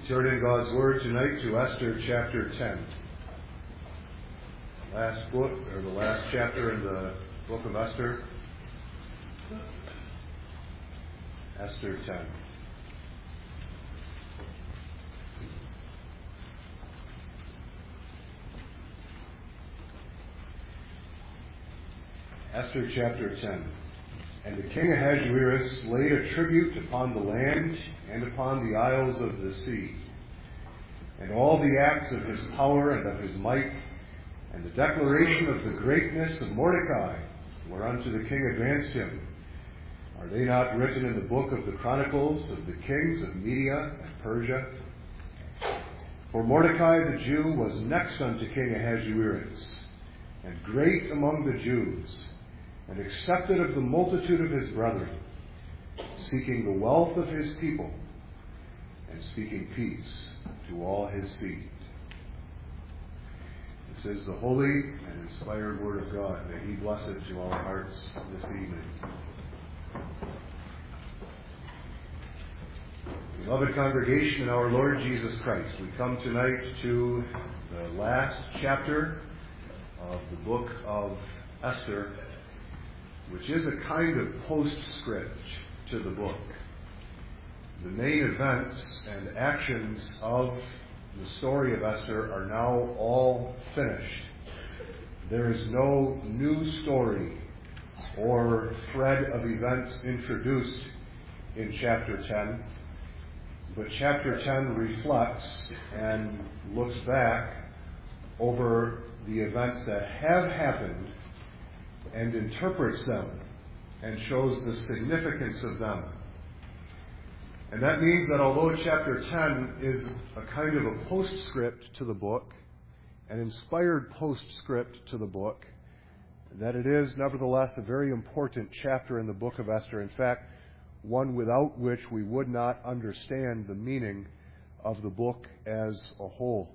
Turn in God's Word tonight to Esther chapter 10. Last book, or the last chapter in the book of Esther. Esther 10. Esther chapter 10. And the king Ahasuerus laid a tribute upon the land and upon the isles of the sea, and all the acts of his power and of his might, and the declaration of the greatness of Mordecai, whereunto the king advanced him. Are they not written in the book of the chronicles of the kings of Media and Persia? For Mordecai the Jew was next unto King Ahasuerus, and great among the Jews, and accepted of the multitude of his brethren, seeking the wealth of his people, and speaking peace to all his seed. This is the holy and inspired word of God. May he bless it to our hearts this evening. Beloved congregation in our Lord Jesus Christ, we come tonight to the last chapter of the book of Esther, which is a kind of postscript to the book. The main events and actions of the story of Esther are now all finished. There is no new story or thread of events introduced in chapter 10, but chapter 10 reflects and looks back over the events that have happened and interprets them and shows the significance of them. And that means that although chapter 10 is a kind of a postscript to the book, an inspired postscript to the book, that it is nevertheless a very important chapter in the book of Esther. In fact, one without which we would not understand the meaning of the book as a whole.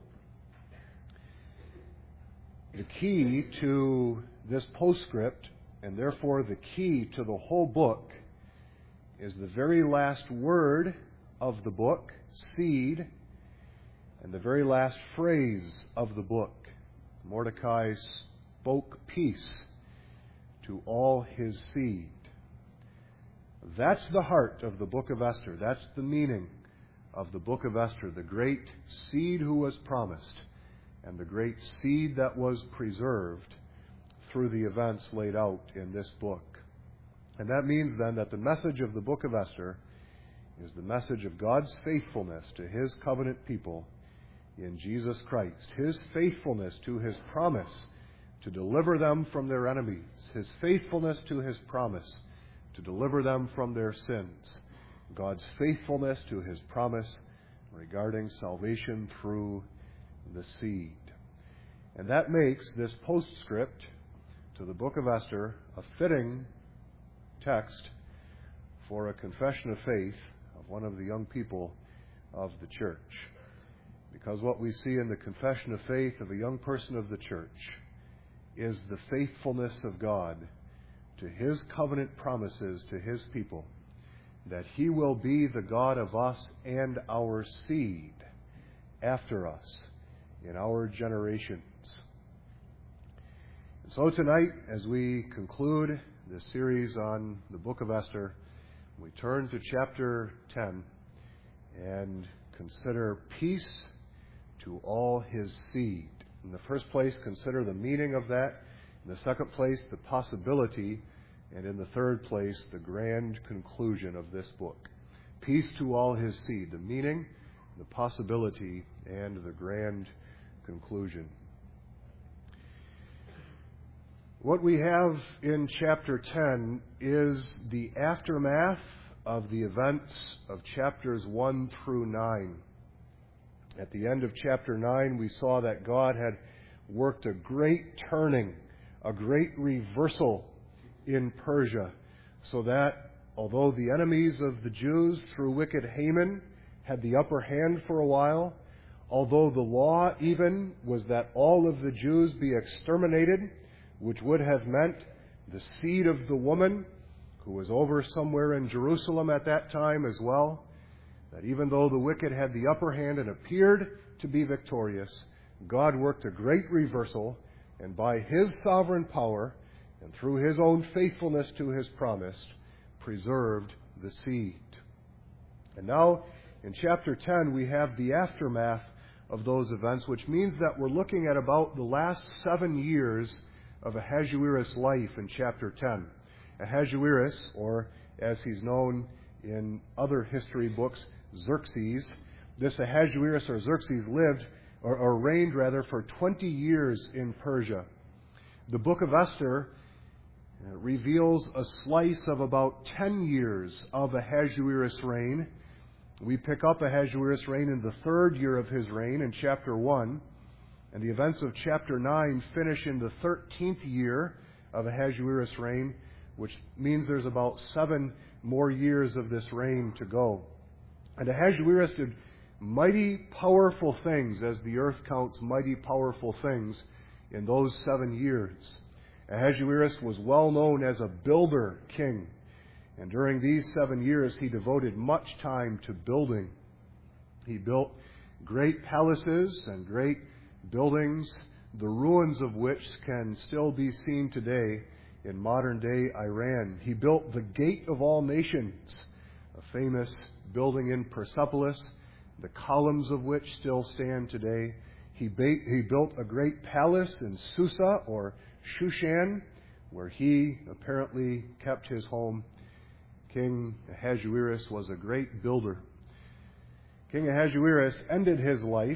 The key to this postscript, and therefore the key to the whole book, is the very last word of the book, seed, and the very last phrase of the book. Mordecai spoke peace to all his seed. That's the heart of the book of Esther. That's the meaning of the book of Esther, the great seed who was promised and the great seed that was preserved through the events laid out in this book. And that means then that the message of the book of Esther is the message of God's faithfulness to his covenant people in Jesus Christ, his faithfulness to his promise to deliver them from their enemies, his faithfulness to his promise to deliver them from their sins, God's faithfulness to his promise regarding salvation through the seed. And that makes this postscript to the book of Esther a fitting text for a confession of faith of one of the young people of the church. Because what we see in the confession of faith of a young person of the church is the faithfulness of God to his covenant promises to his people, that he will be the God of us and our seed after us in our generations. And so tonight, as we conclude this series on the book of Esther, we turn to chapter 10 and consider peace to all his seed. In the first place, consider the meaning of that. In the second place, the possibility. And in the third place, the grand conclusion of this book. Peace to all his seed. The meaning, the possibility, and the grand conclusion. What we have in chapter 10 is the aftermath of the events of chapters 1 through 9. At the end of chapter 9, we saw that God had worked a great turning, a great reversal in Persia, so that although the enemies of the Jews through wicked Haman had the upper hand for a while, although the law even was that all of the Jews be exterminated, which would have meant the seed of the woman, who was over somewhere in Jerusalem at that time as well, that even though the wicked had the upper hand and appeared to be victorious, God worked a great reversal, and by His sovereign power and through His own faithfulness to His promise, preserved the seed. And now, in chapter 10, we have the aftermath of those events, which means that we're looking at about the last 7 years of Ahasuerus' life in chapter 10. Ahasuerus, or as he's known in other history books, Xerxes. This Ahasuerus, or Xerxes, lived, or reigned rather, for 20 years in Persia. The book of Esther reveals a slice of about 10 years of Ahasuerus' reign. We pick up Ahasuerus' reign in the 3rd year of his reign in chapter 1, and the events of chapter 9 finish in the 13th year of Ahasuerus' reign, which means there's about 7 more years of this reign to go. And Ahasuerus did mighty powerful things, as the earth counts mighty powerful things, in those 7 years. Ahasuerus was well known as a builder king, and during these 7 years he devoted much time to building. He built great palaces and great buildings, the ruins of which can still be seen today in modern-day Iran. He built the Gate of All Nations, a famous building in Persepolis, the columns of which still stand today. He built a great palace in Susa, or Shushan, where he apparently kept his home. King Ahasuerus was a great builder. King Ahasuerus ended his life,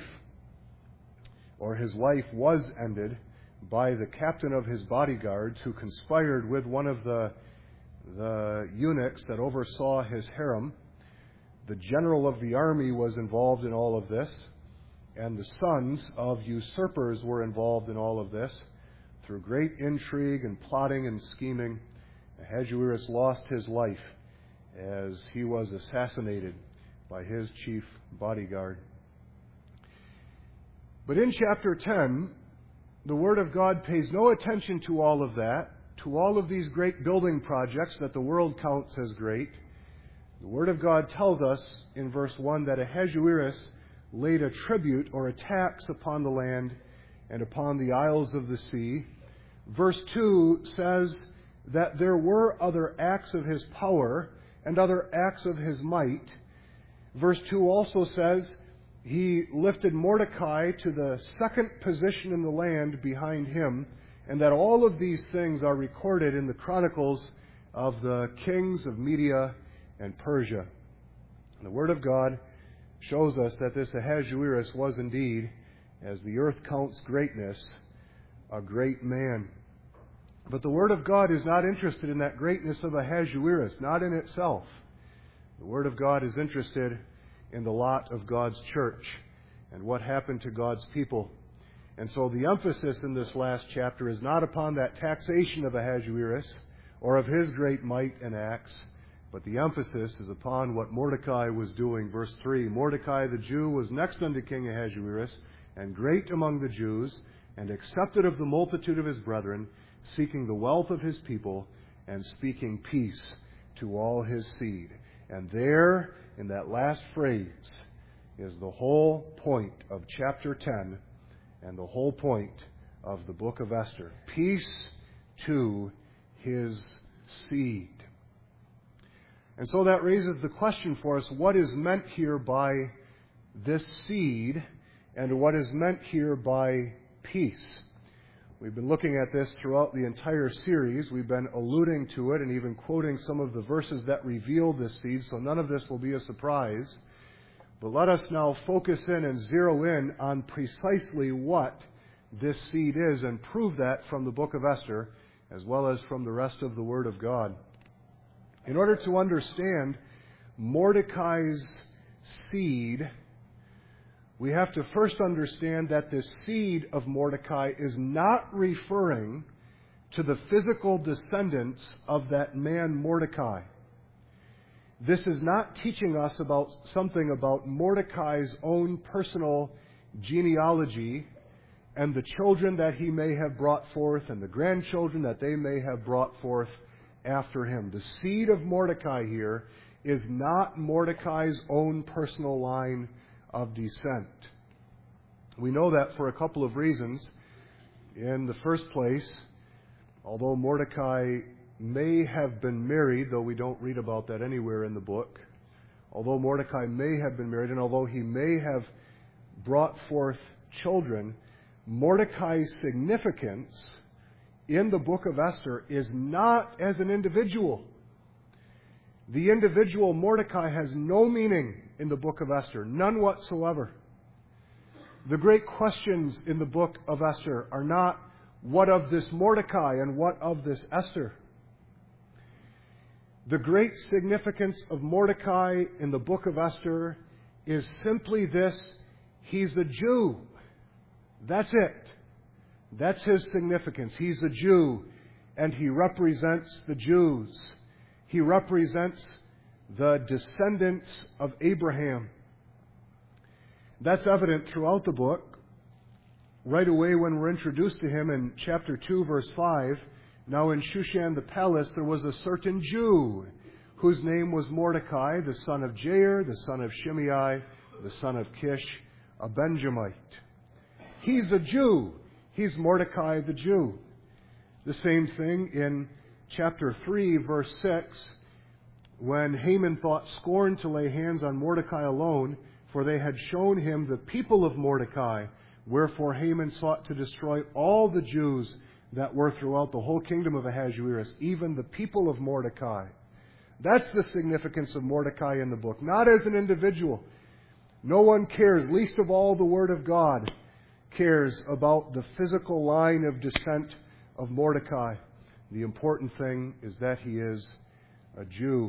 or his life was ended, by the captain of his bodyguards, who conspired with one of the eunuchs that oversaw his harem. The general of the army was involved in all of this, and the sons of usurpers were involved in all of this. Through great intrigue and plotting and scheming, Ahasuerus lost his life as he was assassinated by his chief bodyguard. But in chapter 10, the Word of God pays no attention to all of that, to all of these great building projects that the world counts as great. The Word of God tells us in verse 1 that Ahasuerus laid a tribute or a tax upon the land and upon the isles of the sea. Verse 2 says that there were other acts of his power and other acts of his might. Verse 2 also says he lifted Mordecai to the second position in the land behind him, and that all of these things are recorded in the chronicles of the kings of Media and Persia. And the Word of God shows us that this Ahasuerus was indeed, as the earth counts greatness, a great man. But the Word of God is not interested in that greatness of Ahasuerus, not in itself. The Word of God is interested in the lot of God's church and what happened to God's people. And so the emphasis in this last chapter is not upon that taxation of Ahasuerus or of his great might and acts, but the emphasis is upon what Mordecai was doing. Verse 3, Mordecai the Jew was next unto King Ahasuerus, and great among the Jews, and accepted of the multitude of his brethren, seeking the wealth of his people, and speaking peace to all his seed. And there, in that last phrase, is the whole point of chapter 10 and the whole point of the book of Esther. Peace to his seed. And so that raises the question for us, what is meant here by this seed, and what is meant here by peace? We've been looking at this throughout the entire series. We've been alluding to it and even quoting some of the verses that reveal this seed, so none of this will be a surprise. But let us now focus in and zero in on precisely what this seed is and prove that from the book of Esther as well as from the rest of the Word of God. In order to understand Mordecai's seed, we have to first understand that the seed of Mordecai is not referring to the physical descendants of that man Mordecai. This is not teaching us about something about Mordecai's own personal genealogy and the children that he may have brought forth and the grandchildren that they may have brought forth after him. The seed of Mordecai here is not Mordecai's own personal line of descent. We know that for a couple of reasons. In the first place, although Mordecai may have been married, though we don't read about that anywhere in the book, although Mordecai may have been married, and although he may have brought forth children, Mordecai's significance in the book of Esther is not as an individual. The individual Mordecai has no meaning in the book of Esther, none whatsoever. The great questions in the book of Esther are not what of this Mordecai and what of this Esther. The great significance of Mordecai in the book of Esther is simply this: he's a Jew. That's it. That's his significance. He's a Jew, and he represents the Jews. He represents the descendants of Abraham. That's evident throughout the book. Right away when we're introduced to him in chapter 2, verse 5, now in Shushan the palace there was a certain Jew whose name was Mordecai, the son of Jair, the son of Shimei, the son of Kish, a Benjamite. He's a Jew. He's Mordecai the Jew. The same thing in chapter 3, verse 6, when Haman thought scorn to lay hands on Mordecai alone, for they had shown him the people of Mordecai. Wherefore Haman sought to destroy all the Jews that were throughout the whole kingdom of Ahasuerus, even the people of Mordecai. That's the significance of Mordecai in the book, not as an individual. No one cares, least of all the Word of God, cares about the physical line of descent of Mordecai. The important thing is that he is a Jew.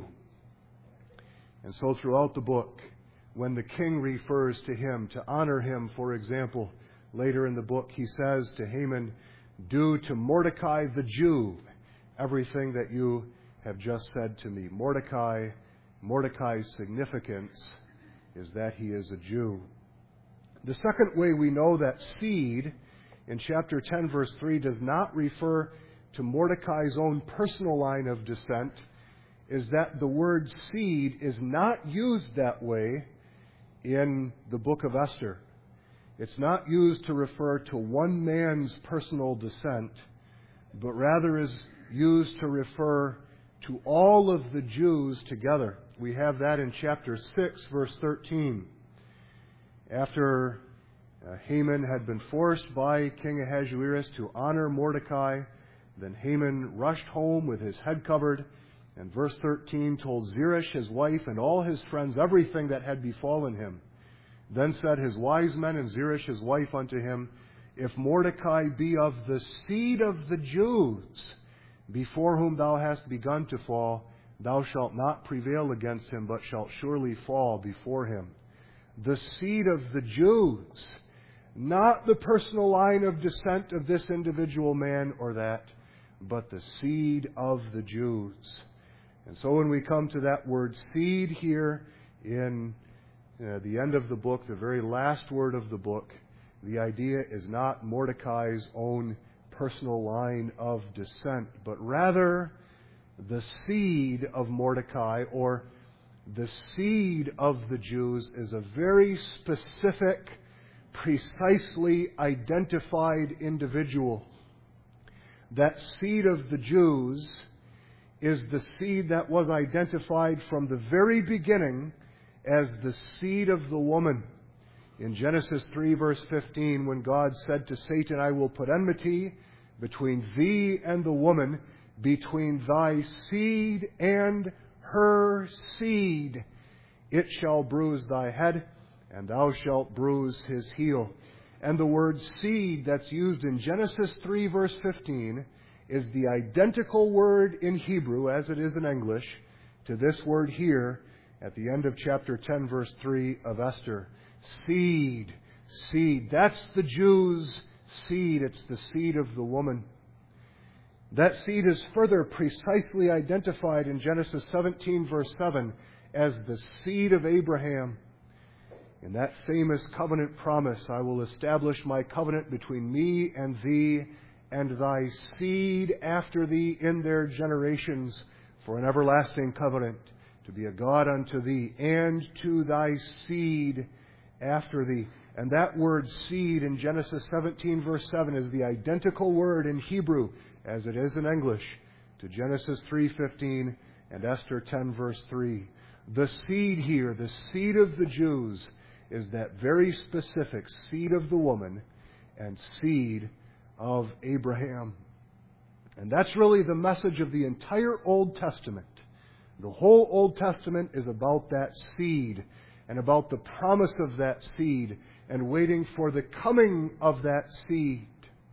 And so throughout the book, when the king refers to him, to honor him, for example, later in the book he says to Haman, "Do to Mordecai the Jew everything that you have just said to me." Mordecai's significance is that he is a Jew. The second way we know that seed in chapter 10, verse 3 does not refer to Mordecai's own personal line of descent is that the word seed is not used that way in the book of Esther. It's not used to refer to one man's personal descent, but rather is used to refer to all of the Jews together. We have that in chapter 6, verse 13. After Haman had been forced by King Ahasuerus to honor Mordecai, then Haman rushed home with his head covered, and verse 13 told Zeresh his wife and all his friends everything that had befallen him. Then said his wise men and Zeresh his wife unto him, "If Mordecai be of the seed of the Jews, before whom thou hast begun to fall, thou shalt not prevail against him, but shalt surely fall before him." The seed of the Jews, not the personal line of descent of this individual man or that, but the seed of the Jews. And so when we come to that word seed here in the end of the book, the very last word of the book, the idea is not Mordecai's own personal line of descent, but rather the seed of Mordecai, or the seed of the Jews, is a very specific, precisely identified individual. That seed of the Jews is the seed that was identified from the very beginning as the seed of the woman. In Genesis 3, verse 15, when God said to Satan, "I will put enmity between thee and the woman, between thy seed and her seed. It shall bruise thy head, and thou shalt bruise his heel." And the word seed that's used in Genesis 3, verse 15, is the identical word in Hebrew, as it is in English, to this word here at the end of chapter 10, verse 3 of Esther. Seed, seed. That's the Jews' seed. It's the seed of the woman. That seed is further precisely identified in Genesis 17, verse 7, as the seed of Abraham. In that famous covenant promise, "I will establish my covenant between me and thee and thy seed after thee in their generations for an everlasting covenant, to be a God unto thee, and to thy seed after thee. And that word seed in Genesis 17 verse 7 is the identical word in Hebrew as it is in English to Genesis 3:15 and Esther 10 verse 3. The seed here, the seed of the Jews, is that very specific seed of the woman and seed of Abraham. And that's really the message of the entire Old Testament. The whole Old Testament is about that seed and about the promise of that seed and waiting for the coming of that seed.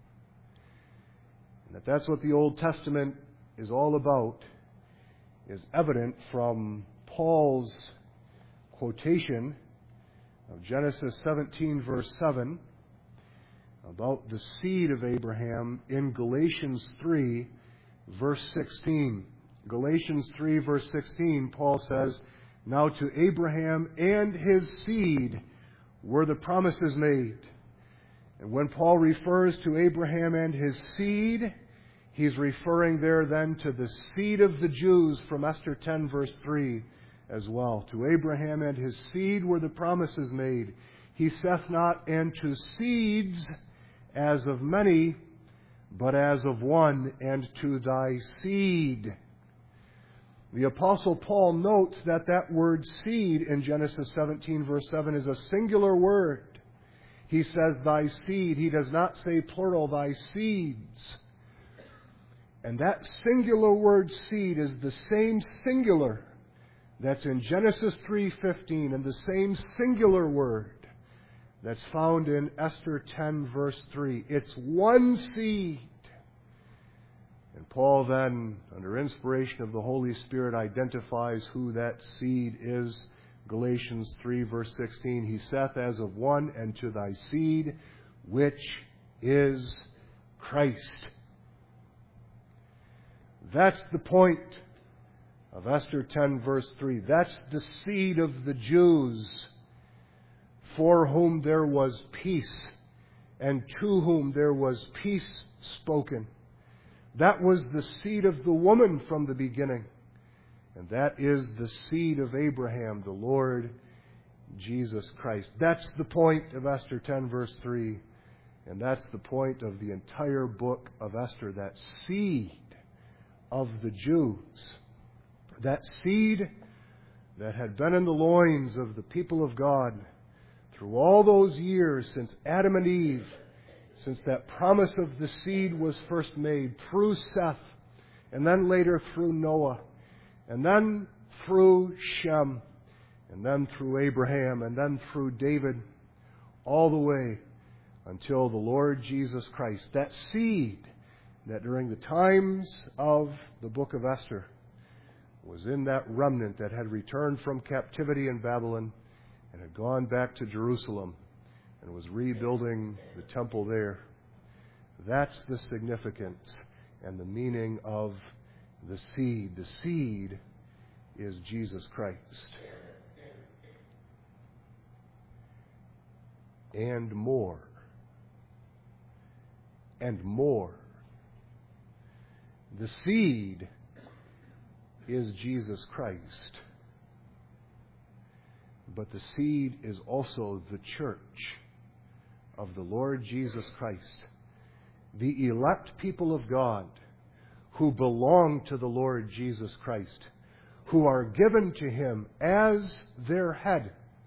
And that's what the Old Testament is all about is evident from Paul's quotation of Genesis 17 verse 7 about the seed of Abraham in Galatians 3 verse 16. Galatians 3 verse 16, Paul says, "Now to Abraham and his seed were the promises made." And when Paul refers to Abraham and his seed, he's referring there then to the seed of the Jews from Esther 10 verse 3 as well. To Abraham and his seed were the promises made. He saith not, and to seeds as of many, but as of one, and to thy seed. The Apostle Paul notes that that word seed in Genesis 17 verse 7 is a singular word. He says thy seed. He does not say plural, thy seeds. And that singular word seed is the same singular that's in Genesis 3:15 and the same singular word that's found in Esther 10 verse 3. It's one seed. And Paul then, under inspiration of the Holy Spirit, identifies who that seed is. Galatians 3 verse 16, he saith as of one, and to thy seed, which is Christ. That's the point of Esther 10 verse 3. That's the seed of the Jews, for whom there was peace, and to whom there was peace spoken. That was the seed of the woman from the beginning. And that is the seed of Abraham, the Lord Jesus Christ. That's the point of Esther 10 verse 3. And that's the point of the entire book of Esther, that seed of the Jews. That seed that had been in the loins of the people of God through all those years since Adam and Eve, since that promise of the seed was first made through Seth, and then later through Noah, and then through Shem, and then through Abraham, and then through David, all the way until the Lord Jesus Christ. That seed that during the times of the book of Esther was in that remnant that had returned from captivity in Babylon and had gone back to Jerusalem and was rebuilding the temple there. That's the significance and the meaning of the seed. The seed is Jesus Christ. And more. And more. The seed is Jesus Christ. But the seed is also the church of the Lord Jesus Christ. The elect people of God who belong to the Lord Jesus Christ, who are given to Him as their head.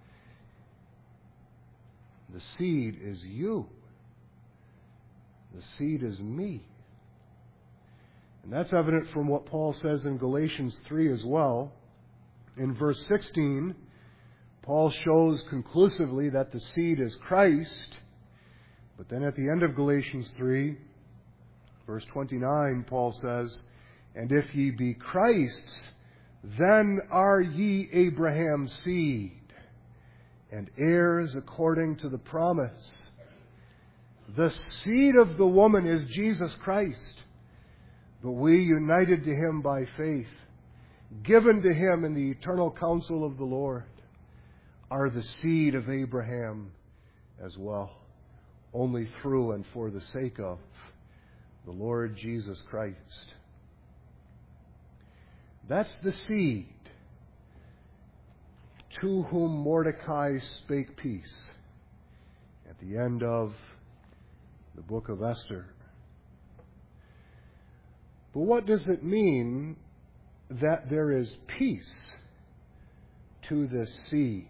The seed is you. The seed is me. And that's evident from what Paul says in Galatians 3 as well. In verse 16, Paul shows conclusively that the seed is Christ. But then at the end of Galatians 3, verse 29, Paul says, "And if ye be Christ's, then are ye Abraham's seed, and heirs according to the promise." The seed of the woman is Jesus Christ. But we, united to Him by faith, given to Him in the eternal counsel of the Lord, are the seed of Abraham as well, only through and for the sake of the Lord Jesus Christ. That's the seed. to whom Mordecai spake peace, at the end of the book of Esther. But what does it mean that there is peace to this seed?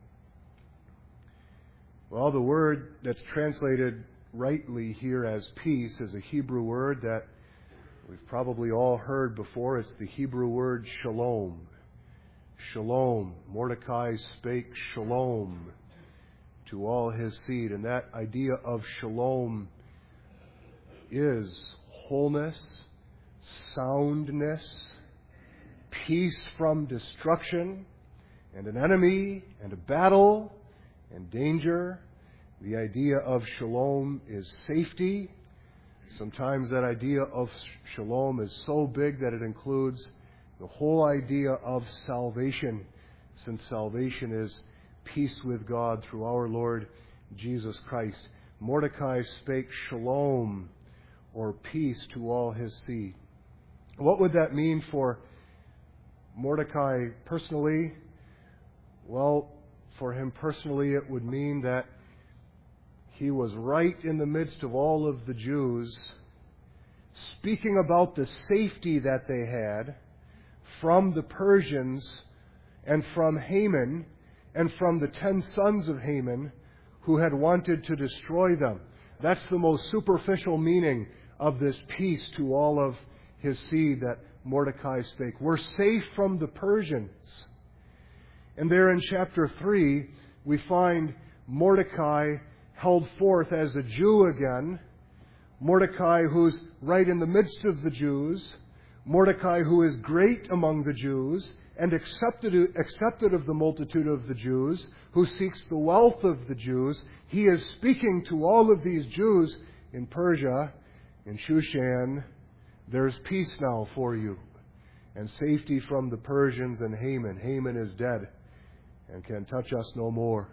Well, the word that's translated rightly here as peace is a Hebrew word that we've probably all heard before. It's the Hebrew word shalom. Shalom. Mordecai spake shalom to all his seed. And that idea of shalom is wholeness, soundness, peace from destruction, and an enemy, and a battle, and danger. The idea of shalom is safety. Sometimes that idea of shalom is so big that it includes the whole idea of salvation, since salvation is peace with God through our Lord Jesus Christ. Mordecai spake shalom, or peace, to all his seed. What would that mean for Mordecai personally? Well, for him personally, it would mean that he was right in the midst of all of the Jews, speaking about the safety that they had from the Persians and from Haman and from the 10 sons of Haman who had wanted to destroy them. That's the most superficial meaning of this peace to all of his seed that Mordecai spake. We're safe from the Persians. And there in chapter 3, we find Mordecai held forth as a Jew again. Mordecai, who's right in the midst of the Jews. Mordecai, who is great among the Jews and accepted of the multitude of the Jews, who seeks the wealth of the Jews. He is speaking to all of these Jews in Persia, in Shushan. There's peace now for you, and safety from the Persians and Haman. Haman is dead and can touch us no more.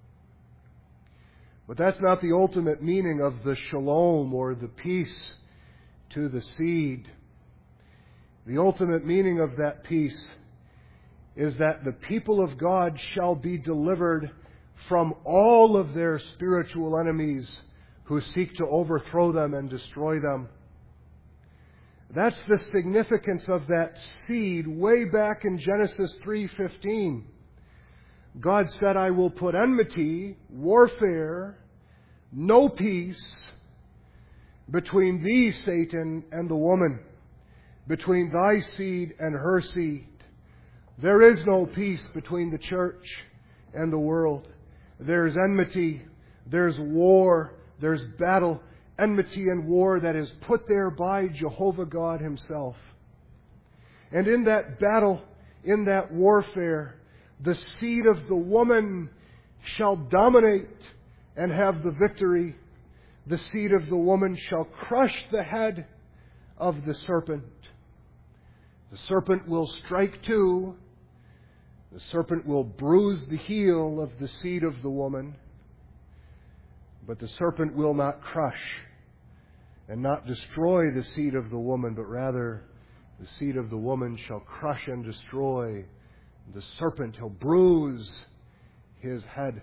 But that's not the ultimate meaning of the shalom, or the peace to the seed. The ultimate meaning of that peace is that the people of God shall be delivered from all of their spiritual enemies who seek to overthrow them and destroy them. That's the significance of that seed way back in Genesis 3:15. God said, I will put enmity, warfare, no peace between thee, Satan, and the woman, between thy seed and her seed. There is no peace between the church and the world. There's enmity, there's war, there's battle, enmity and war that is put there by Jehovah God Himself. And in that battle, in that warfare, the seed of the woman shall dominate and have the victory. The seed of the woman shall crush the head of the serpent. The serpent will strike too. The serpent will bruise the heel of the seed of the woman. But the serpent will not crush and not destroy the seed of the woman, but rather the seed of the woman shall crush and destroy the serpent. He'll bruise his head.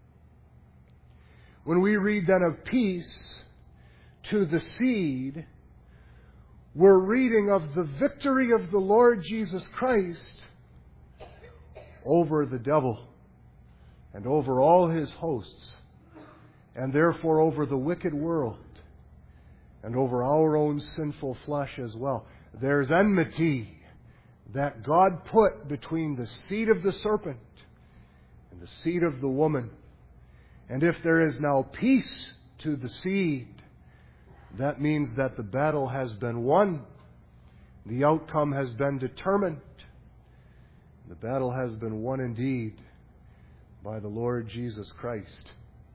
When we read then of peace to the seed, we're reading of the victory of the Lord Jesus Christ over the devil and over all his hosts, and therefore over the wicked world and over our own sinful flesh as well. There's enmity that God put between the seed of the serpent and the seed of the woman. And if there is now peace to the seed, that means that the battle has been won. The outcome has been determined. The battle has been won indeed by the Lord Jesus Christ.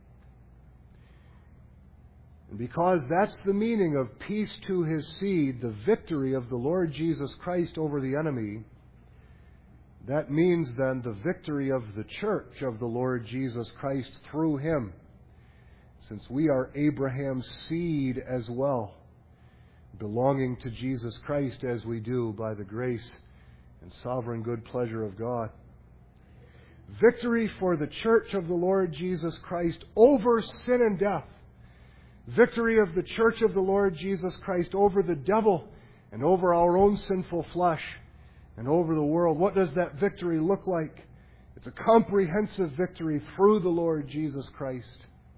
And because that's the meaning of peace to His seed, the victory of the Lord Jesus Christ over the enemy, that means then the victory of the church of the Lord Jesus Christ through Him, since we are Abraham's seed as well, belonging to Jesus Christ as we do by the grace and sovereign good pleasure of God. Victory for the church of the Lord Jesus Christ over sin and death. Victory of the church of the Lord Jesus Christ over the devil and over our own sinful flesh and over the world. What does that victory look like? It's a comprehensive victory through the Lord Jesus Christ.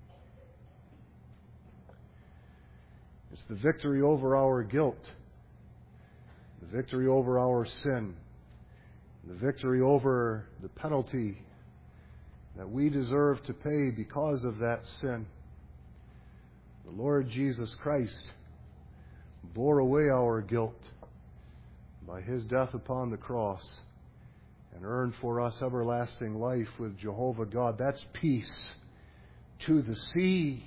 It's the victory over our guilt, the victory over our sin, the victory over the penalty that we deserve to pay because of that sin. The Lord Jesus Christ bore away our guilt by His death upon the cross and earned for us everlasting life with Jehovah God. That's peace to the seed.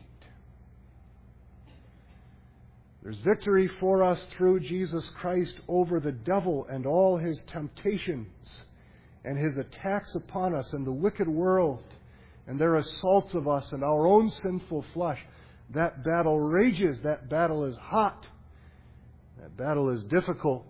There's victory for us through Jesus Christ over the devil and all his temptations and his attacks upon us and the wicked world and their assaults of us and our own sinful flesh. That battle rages. That battle is hot. That battle is difficult.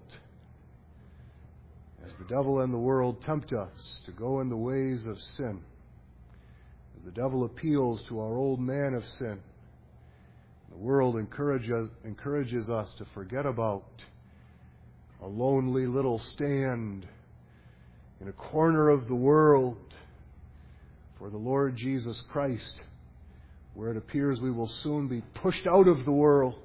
As the devil and the world tempt us to go in the ways of sin, as the devil appeals to our old man of sin, the world encourages us to forget about a lonely little stand in a corner of the world for the Lord Jesus Christ, where it appears we will soon be pushed out of the world.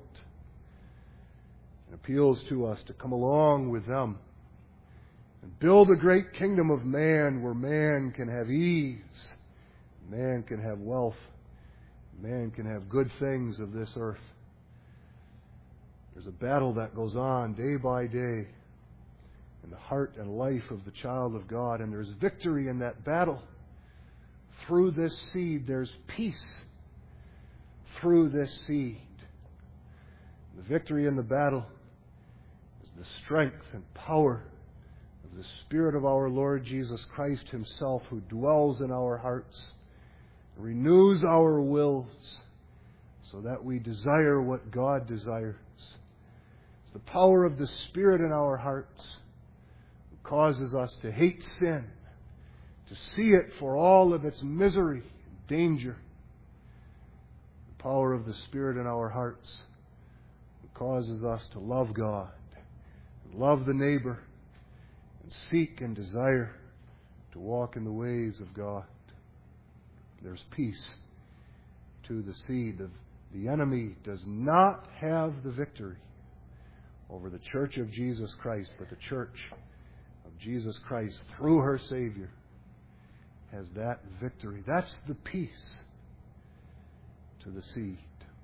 It appeals to us to come along with them and build a great kingdom of man where man can have ease, man can have wealth, man can have good things of this earth. There's a battle that goes on day by day in the heart and life of the child of God, and there's victory in that battle. Through this seed, there's peace. Through this seed. The victory in the battle is the strength and power of the Spirit of our Lord Jesus Christ Himself, who dwells in our hearts, renews our wills so that we desire what God desires. It's the power of the Spirit in our hearts who causes us to hate sin, to see it for all of its misery and danger. The power of the Spirit in our hearts who causes us to love God, and love the neighbor, and seek and desire to walk in the ways of God. There's peace to the seed. The enemy does not have the victory over the church of Jesus Christ, but the church of Jesus Christ, through her Savior, has that victory. That's the peace to the seed.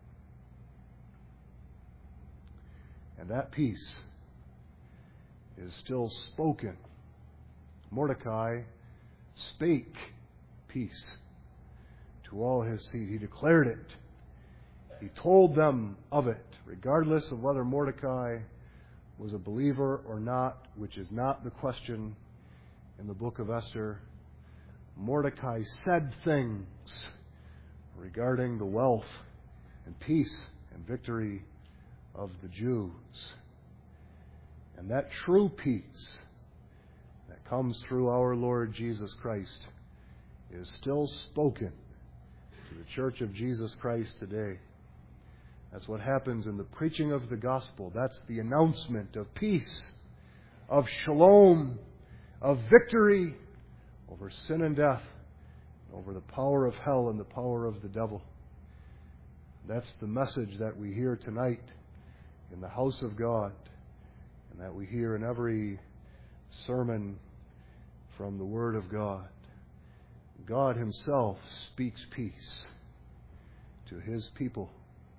And that peace is still spoken. Mordecai spake peace to all his seed. He declared it. He told them of it, regardless of whether Mordecai was a believer or not, which is not the question in the book of Esther. Mordecai said things regarding the wealth and peace and victory of the Jews. And that true peace that comes through our Lord Jesus Christ is still spoken to the church of Jesus Christ today. That's what happens in the preaching of the gospel. That's the announcement of peace, of shalom, of victory over sin and death, over the power of hell and the power of the devil. That's the message that we hear tonight in the house of God, and that we hear in every sermon from the Word of God. God Himself speaks peace to His people.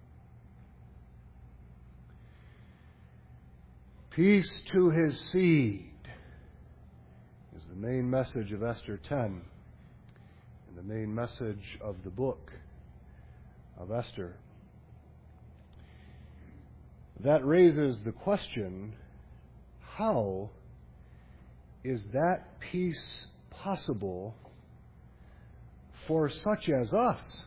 Peace to His seed is the main message of Esther 10 and the main message of the book of Esther. That raises the question, how is that peace possible for such as us?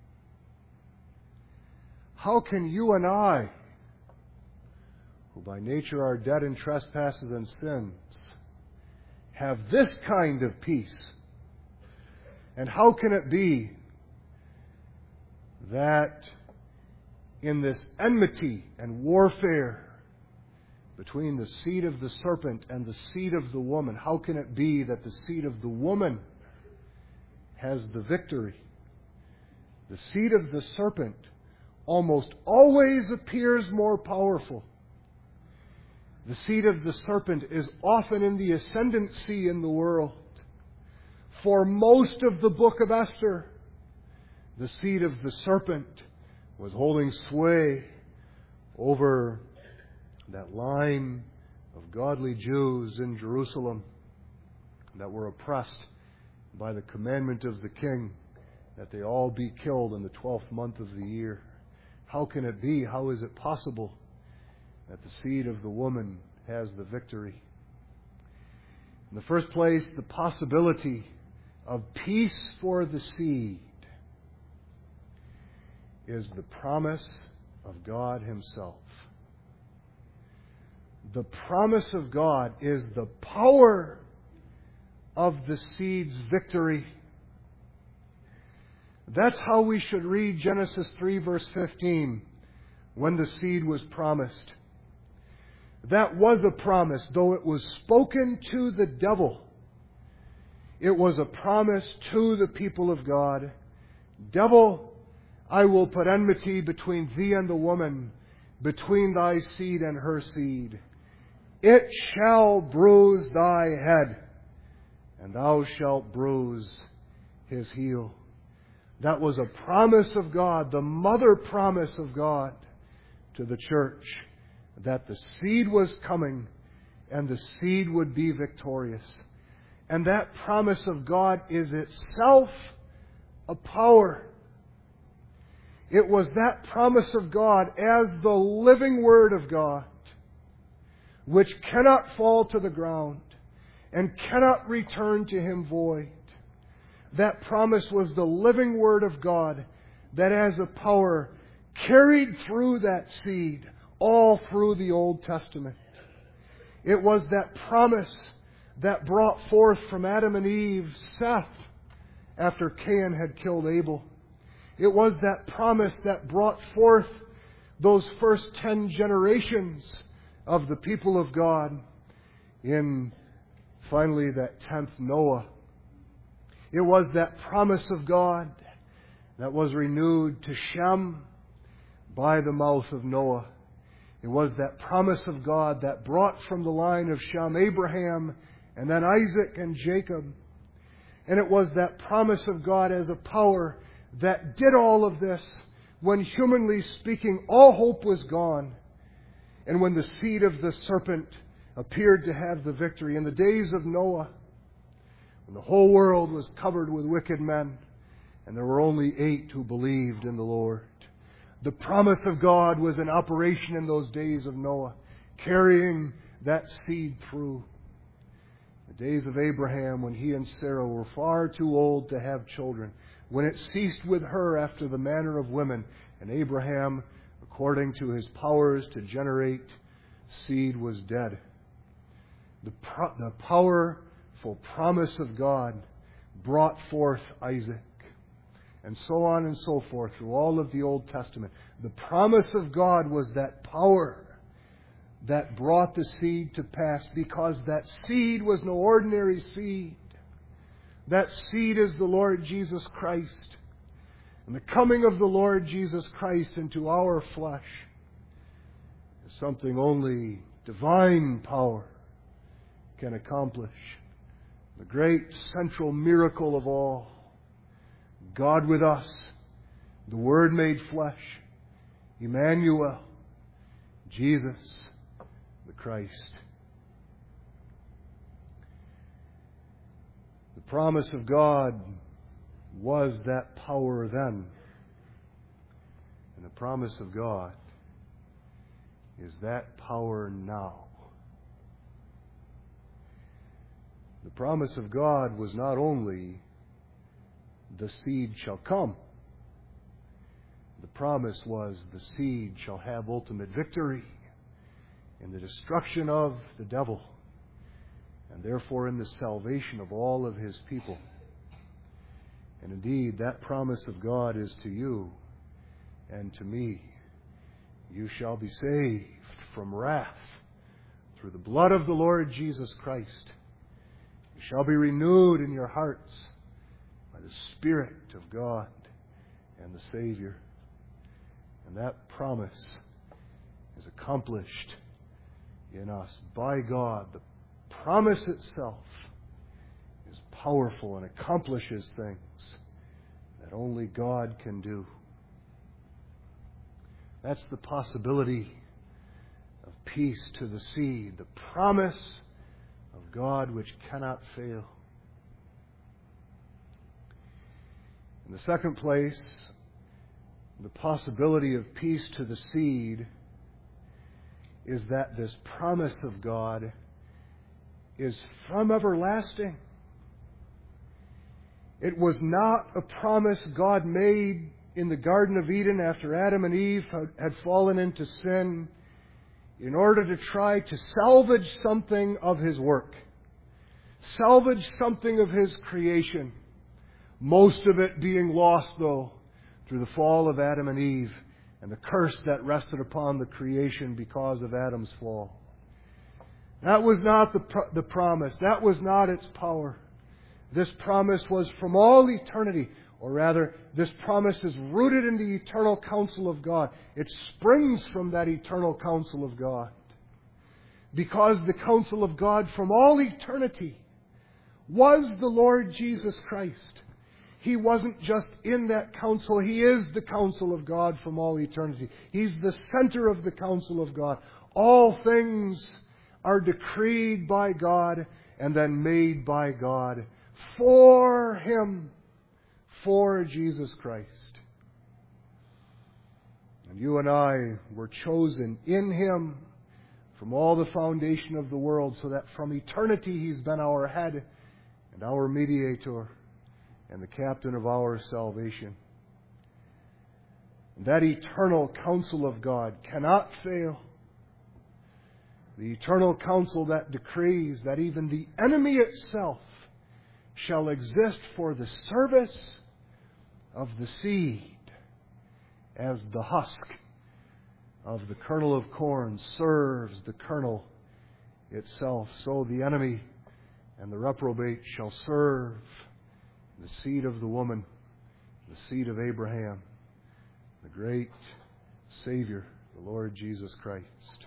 How can you and I, who by nature are dead in trespasses and sins, have this kind of peace And how can it be that in this enmity and warfare between the seed of the serpent and the seed of the woman, how can it be that the seed of the woman has the victory? The seed of the serpent almost always appears more powerful. The seed of the serpent is often in the ascendancy in the world. For most of the book of Esther, the seed of the serpent was holding sway over that line of godly Jews in Jerusalem that were oppressed by the commandment of the king that they all be killed in the 12th month of the year. How can it be? How is it possible that the seed of the woman has the victory? In the first place, the possibility of peace for the seed is the promise of God Himself. The promise of God is the power of the seed's victory. That's how we should read Genesis 3 verse 15 when the seed was promised. That was a promise, though it was spoken to the devil. It was a promise to the people of God. Devil, I will put enmity between thee and the woman, between thy seed and her seed. It shall bruise thy head, and thou shalt bruise his heel. That was a promise of God, the mother promise of God to the church, that the seed was coming and the seed would be victorious. And that promise of God is itself a power. It was that promise of God as the living Word of God, which cannot fall to the ground and cannot return to Him void. That promise was the living Word of God that as a power carried through that seed all through the Old Testament. It was that promise that brought forth from Adam and Eve Seth after Cain had killed Abel. It was that promise that brought forth those first 10 generations of the people of God in finally that 10th Noah. It was that promise of God that was renewed to Shem by the mouth of Noah. It was that promise of God that brought from the line of Shem Abraham and then Isaac and Jacob. And it was that promise of God as a power that did all of this when, humanly speaking, all hope was gone. And when the seed of the serpent appeared to have the victory. In the days of Noah, when the whole world was covered with wicked men, and there were only 8 who believed in the Lord. The promise of God was in operation in those days of Noah, carrying that seed through. The days of Abraham, when he and Sarah were far too old to have children, when it ceased with her after the manner of women, and Abraham, according to his powers to generate seed, was dead. The powerful promise of God brought forth Isaac. And so on and so forth through all of the Old Testament. The promise of God was that power that brought the seed to pass, because that seed was no ordinary seed. That seed is the Lord Jesus Christ. And the coming of the Lord Jesus Christ into our flesh is something only divine power can accomplish. The great central miracle of all. God with us, the Word made flesh, Emmanuel, Jesus the Christ. The promise of God was that power then. And the promise of God is that power now. The promise of God was not only the seed shall come. The promise was the seed shall have ultimate victory in the destruction of the devil, and therefore in the salvation of all of his people. And indeed, that promise of God is to you and to me. You shall be saved from wrath through the blood of the Lord Jesus Christ. You shall be renewed in your hearts by the Spirit of God and the Savior. And that promise is accomplished in us by God. The promise itself is powerful and accomplishes things that only God can do. That's the possibility of peace to the seed, the promise of God which cannot fail. In the second place, the possibility of peace to the seed is that this promise of God is from everlasting. It was not a promise God made in the Garden of Eden after Adam and Eve had fallen into sin in order to try to salvage something of His work, salvage something of His creation. Most of it being lost, though, through the fall of Adam and Eve and the curse that rested upon the creation because of Adam's fall. That was not the promise. That was not its power. This promise was from all eternity, or rather, this promise is rooted in the eternal counsel of God. It springs from that eternal counsel of God. Because the counsel of God from all eternity was the Lord Jesus Christ. He wasn't just in that counsel. He is the counsel of God from all eternity. He's the center of the counsel of God. All things are decreed by God and then made by God for Him, for Jesus Christ. And you and I were chosen in Him from all the foundation of the world, so that from eternity He's been our head and our mediator and the captain of our salvation. And that eternal counsel of God cannot fail. The eternal counsel that decrees that even the enemy itself shall exist for the service of the seed, as the husk of the kernel of corn serves the kernel itself. So the enemy and the reprobate shall serve the seed of the woman, the seed of Abraham, the great Savior, the Lord Jesus Christ.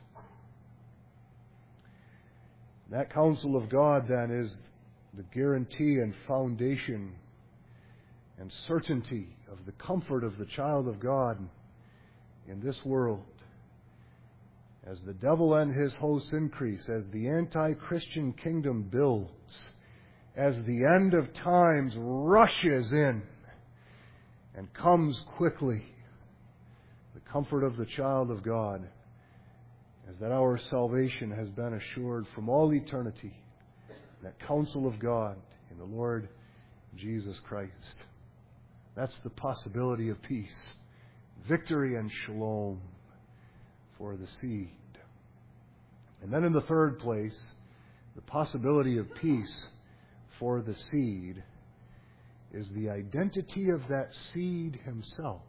That counsel of God, then, is the guarantee and foundation and certainty of the comfort of the child of God in this world. As the devil and his hosts increase, as the anti-Christian kingdom builds, as the end of times rushes in and comes quickly, the comfort of the child of God is that our salvation has been assured from all eternity, that counsel of God in the Lord Jesus Christ. That's the possibility of peace, victory and shalom for the seed. And then in the third place, the possibility of peace for the seed is the identity of that seed himself.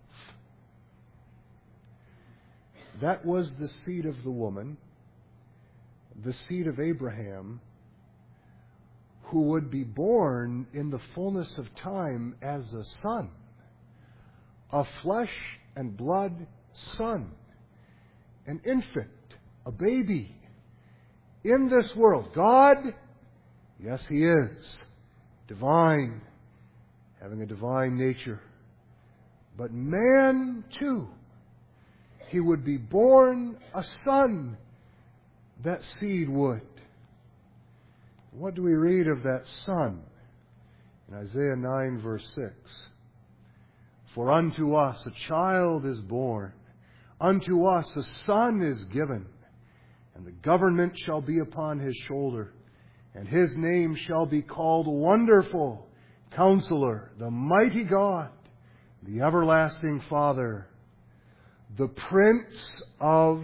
That was the seed of the woman, the seed of Abraham, who would be born in the fullness of time as a son, a flesh and blood son, an infant, a baby in this world. God, yes, He is divine, having a divine nature. But man, too, he would be born a son, that seed would. What do we read of that son? In Isaiah 9, verse 6. For unto us a child is born, unto us a son is given, and the government shall be upon His shoulder, and His name shall be called Wonderful, Counselor, the Mighty God, the Everlasting Father, the Prince of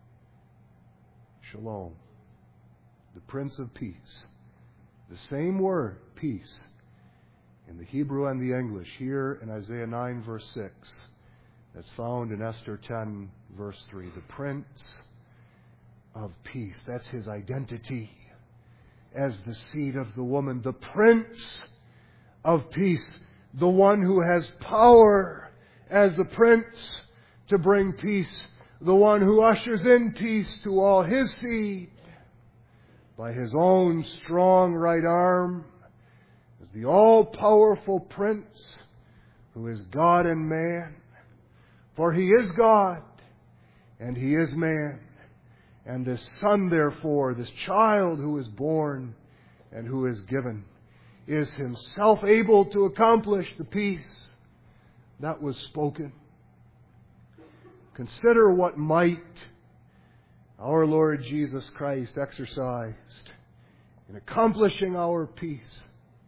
Shalom, the Prince of Peace. The same word, peace, in the Hebrew and the English, here in Isaiah 9, verse 6, that's found in Esther 10, verse 3. The Prince of Peace. That's His identity as the seed of the woman. The Prince of Peace. The one who has power as a prince to bring peace. The one who ushers in peace to all His seed by His own strong right arm, as the all-powerful Prince who is God and man. For He is God and He is man. And this Son, therefore, this child who is born and who is given, is Himself able to accomplish the peace that was spoken. Consider what might our Lord Jesus Christ exercised in accomplishing our peace.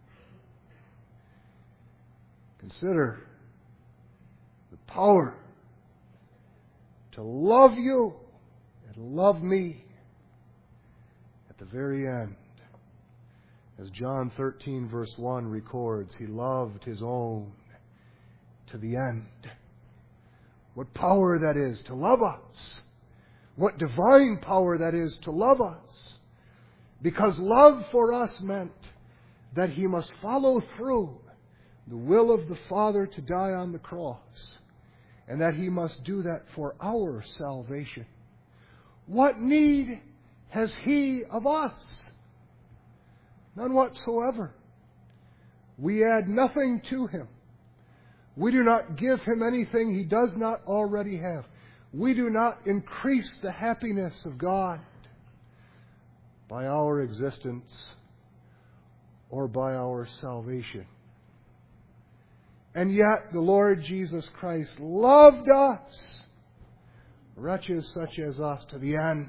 Consider the power to love you and love me at the very end. As John 13 verse 1 records, He loved His own to the end. What power that is to love us. What divine power that is to love us. Because love for us meant that He must follow through the will of the Father to die on the cross. And that He must do that for our salvation. What need has He of us? None whatsoever. We add nothing to Him. We do not give Him anything He does not already have. We do not increase the happiness of God by our existence or by our salvation. And yet the Lord Jesus Christ loved us, wretches such as us, to the end,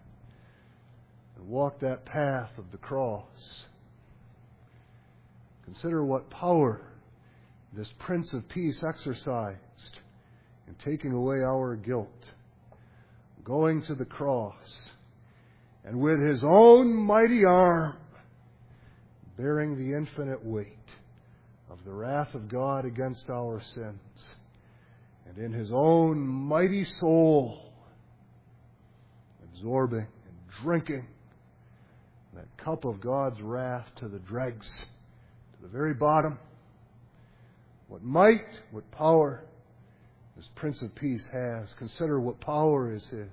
and walked that path of the cross. Consider what power this Prince of Peace exercised in taking away our guilt, going to the cross, and with His own mighty arm, bearing the infinite weight of the wrath of God against our sins, and in His own mighty soul, absorbing and drinking that cup of God's wrath to the dregs, to the very bottom. What might, what power this Prince of Peace has. Consider what power is His.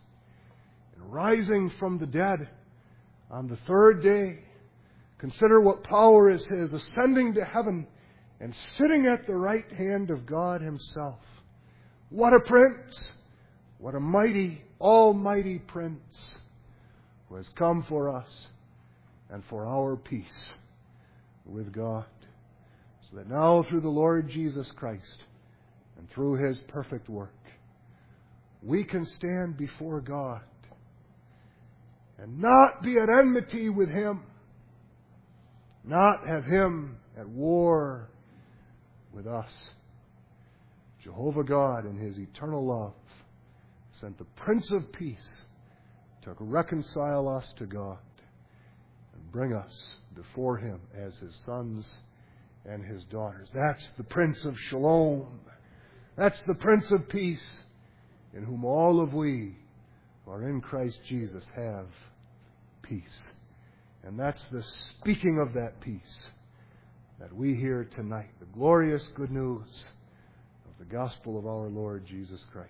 And rising from the dead on the third day, consider what power is His, ascending to heaven and sitting at the right hand of God Himself. What a Prince! What a mighty, almighty Prince who has come for us and for our peace with God. So that now through the Lord Jesus Christ and through His perfect work, we can stand before God and not be at enmity with Him, not have Him at war with us. Jehovah God, in His eternal love, sent the Prince of Peace to reconcile us to God and bring us before Him as His sons and His daughters. That's the Prince of Shalom. That's the Prince of Peace, in whom all of we who are in Christ Jesus have peace. And that's the speaking of that peace that we hear tonight. The glorious good news of the gospel of our Lord Jesus Christ.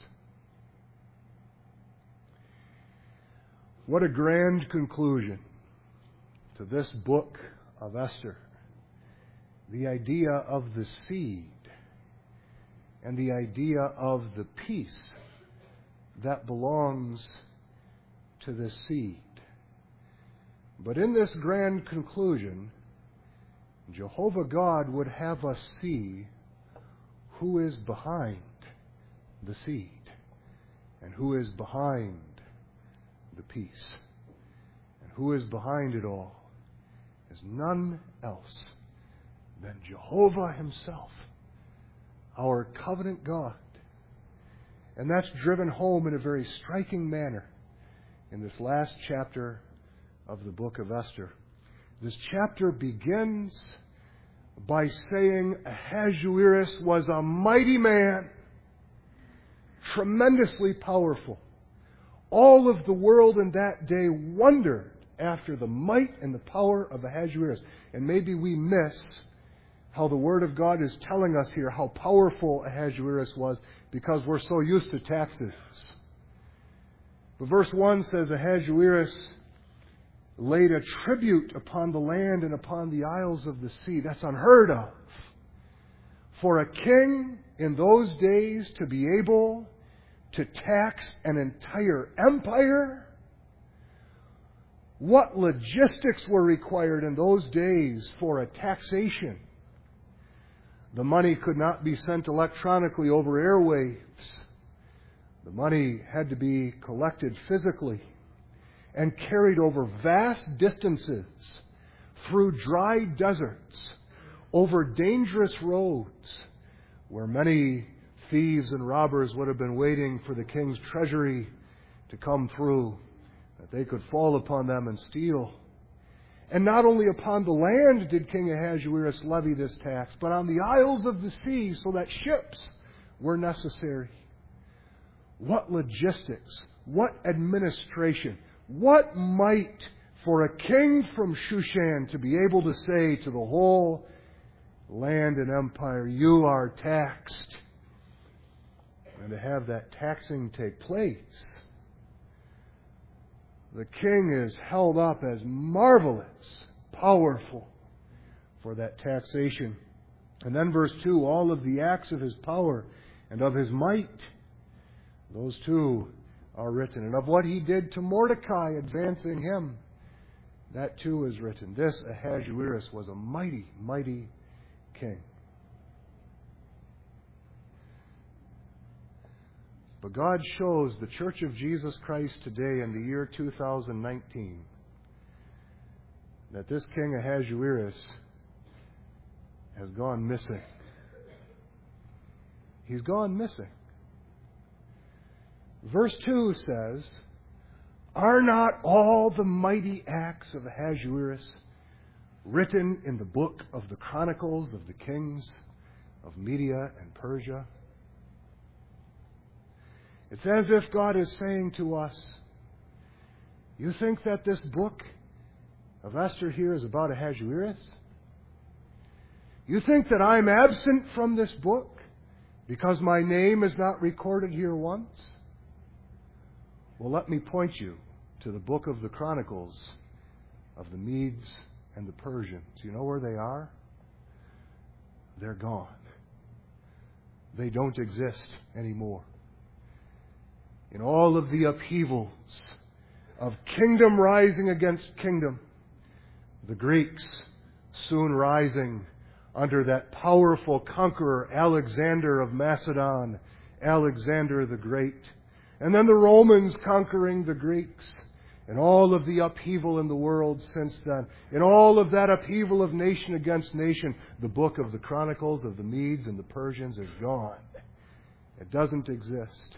What a grand conclusion to this book of Esther. The idea of the seed and the idea of the peace that belongs to this seed. But in this grand conclusion, Jehovah God would have us see who is behind the seed and who is behind the peace. And who is behind it all is none else than Jehovah Himself, our covenant God. And that's driven home in a very striking manner in this last chapter of the book of Esther. This chapter begins by saying Ahasuerus was a mighty man, tremendously powerful. All of the world in that day wondered after the might and the power of Ahasuerus. And maybe we miss how the Word of God is telling us here how powerful Ahasuerus was because we're so used to taxes. But verse 1 says Ahasuerus laid a tribute upon the land and upon the isles of the sea. That's unheard of. For a king in those days to be able to tax an entire empire, what logistics were required in those days for a taxation? The money could not be sent electronically over airwaves. The money had to be collected physically and carried over vast distances, through dry deserts, over dangerous roads, where many thieves and robbers would have been waiting for the king's treasury to come through, that they could fall upon them and steal. And not only upon the land did King Ahasuerus levy this tax, but on the isles of the sea, so that ships were necessary. What logistics, what administration, what might for a king from Shushan to be able to say to the whole land and empire, you are taxed. And to have that taxing take place. The king is held up as marvelous, powerful for that taxation. And then verse 2, all of the acts of his power and of his might, those two are written. And of what he did to Mordecai, advancing him, that too is written. This Ahasuerus was a mighty, mighty king. But God shows the Church of Jesus Christ today in the year 2019 that this King Ahasuerus has gone missing. He's gone missing. Verse 2 says, are not all the mighty acts of Ahasuerus written in the book of the Chronicles of the Kings of Media and Persia? It's as if God is saying to us, you think that this book of Esther here is about Ahasuerus? You think that I'm absent from this book because my name is not recorded here once? Well, let me point you to the book of the Chronicles of the Medes and the Persians. You know where they are? They're gone. They don't exist anymore. In all of the upheavals of kingdom rising against kingdom, the Greeks soon rising under that powerful conqueror Alexander of Macedon, Alexander the Great, and then the Romans conquering the Greeks, and all of the upheaval in the world since then, in all of that upheaval of nation against nation, the book of the Chronicles of the Medes and the Persians is gone. It doesn't exist.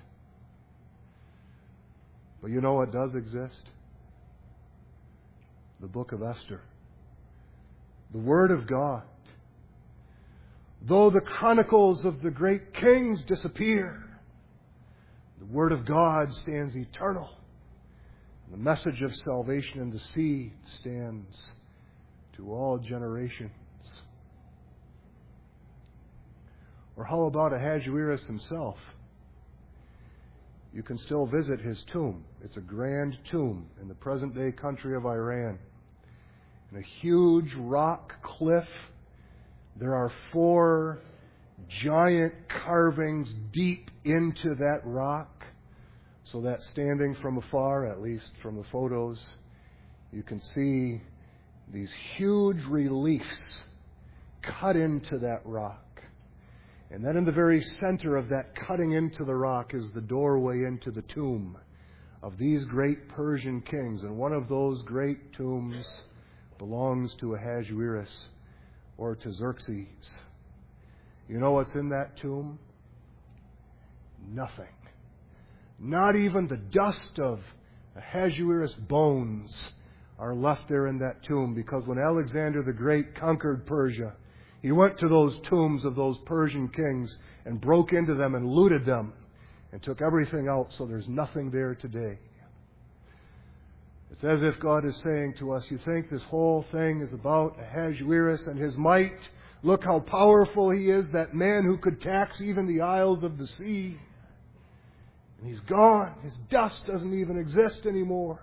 But you know what does exist? The book of Esther. The Word of God. Though the chronicles of the great kings disappear, the Word of God stands eternal. The message of salvation and the seed stands to all generations. Or how about Ahasuerus himself? You can still visit his tomb. It's a grand tomb in the present-day country of Iran. In a huge rock cliff, there are 4 giant carvings deep into that rock, so that standing from afar, at least from the photos, you can see these huge reliefs cut into that rock. And then in the very center of that cutting into the rock is the doorway into the tomb of these great Persian kings. And one of those great tombs belongs to Ahasuerus or to Xerxes. You know what's in that tomb? Nothing. Not even the dust of Ahasuerus' bones are left there in that tomb, because when Alexander the Great conquered Persia, He went to those tombs of those Persian kings and broke into them and looted them and took everything out so there's nothing there today. It's as if God is saying to us, you think this whole thing is about Ahasuerus and his might? Look how powerful he is, that man who could tax even the isles of the sea. And he's gone. His dust doesn't even exist anymore.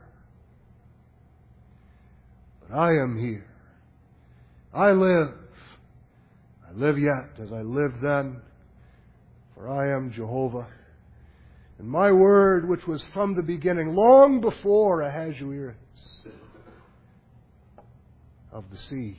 But I am here. I live. I live yet as I lived then, for I am Jehovah. And my word, which was from the beginning, long before Ahasuerus, of the seed,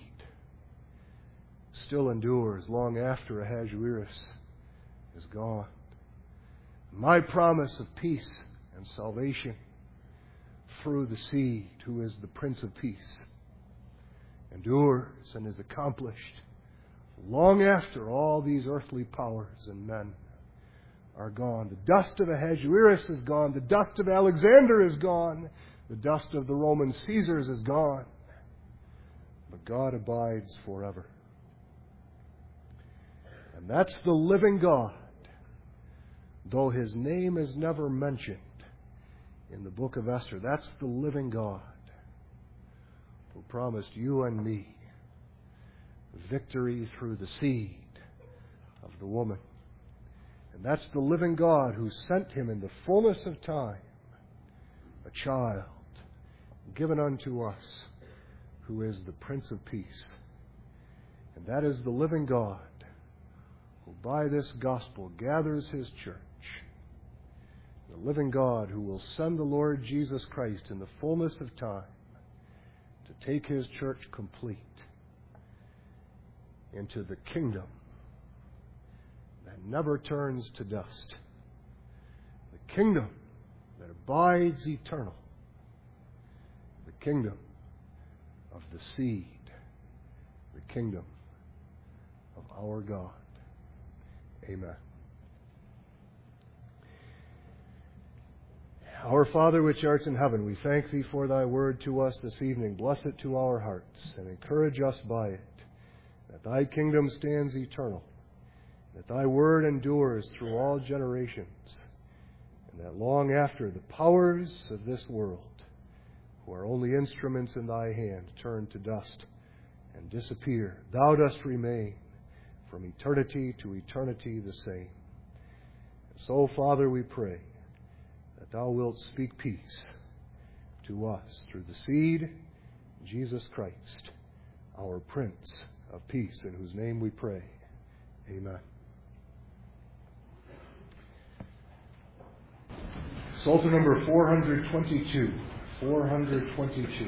still endures long after Ahasuerus is gone. My promise of peace and salvation through the seed, who is the Prince of Peace, endures and is accomplished long after all these earthly powers and men are gone. The dust of Ahasuerus is gone. The dust of Alexander is gone. The dust of the Roman Caesars is gone. But God abides forever. And that's the living God, though His name is never mentioned in the book of Esther. That's the living God who promised you and me victory through the seed of the woman. And that's the living God who sent Him in the fullness of time, a child given unto us, who is the Prince of Peace. And that is the living God who by this gospel gathers His church. The living God who will send the Lord Jesus Christ in the fullness of time to take His church complete into the kingdom that never turns to dust. The kingdom that abides eternal. The kingdom of the seed. The kingdom of our God. Amen. Our Father which art in heaven, we thank Thee for Thy word to us this evening. Bless it to our hearts and encourage us by it, that Thy kingdom stands eternal, that Thy word endures through all generations, and that long after the powers of this world, who are only instruments in Thy hand, turn to dust and disappear, Thou dost remain from eternity to eternity the same. And so, Father, we pray that Thou wilt speak peace to us through the seed, Jesus Christ, our Prince of Peace, in whose name we pray. Amen. Psalter number 422. 422.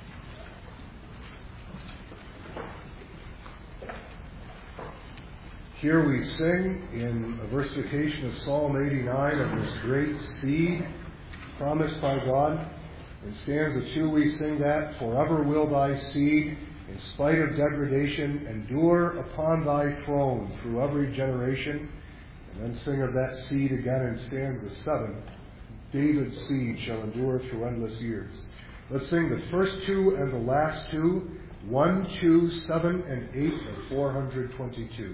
Here we sing in a versification of Psalm 89 of this great seed promised by God. In stanza 2 we sing that, forever will Thy seed, in spite of degradation, endure upon Thy throne through every generation. And then sing of that seed again in stanza 7. David's seed shall endure through endless years. Let's sing the first two and the last two, 1, 2, 7, and 8 of 422.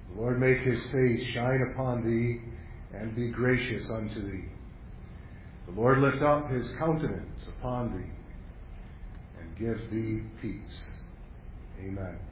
The Lord make his face shine upon thee, and be gracious unto thee. The Lord lift up his countenance upon thee, and give thee peace. Amen.